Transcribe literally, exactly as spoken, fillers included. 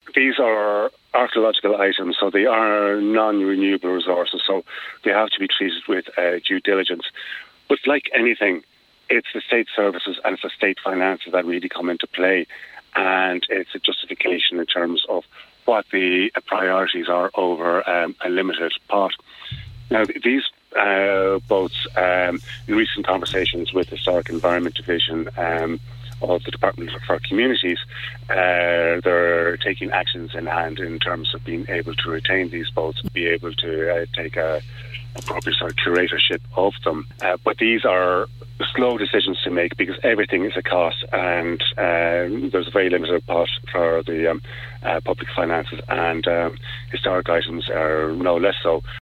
these are archaeological items, so they are non-renewable resources, so they have to be treated with uh, due diligence. But like anything, it's the state services and it's the state finances that really come into play, and it's a justification in terms of what the priorities are over um, a limited pot. Now, these uh, boats, um, in recent conversations with the Historic Environment Division um, of the Department for Communities, uh, they're taking actions in hand in terms of being able to retain these boats, be able to uh, take a appropriate sort of curatorship of them. Uh, but these are slow decisions to make because everything is a cost, and um, there's a very limited pot for the um, uh, public finances, and um, historic items are no less so.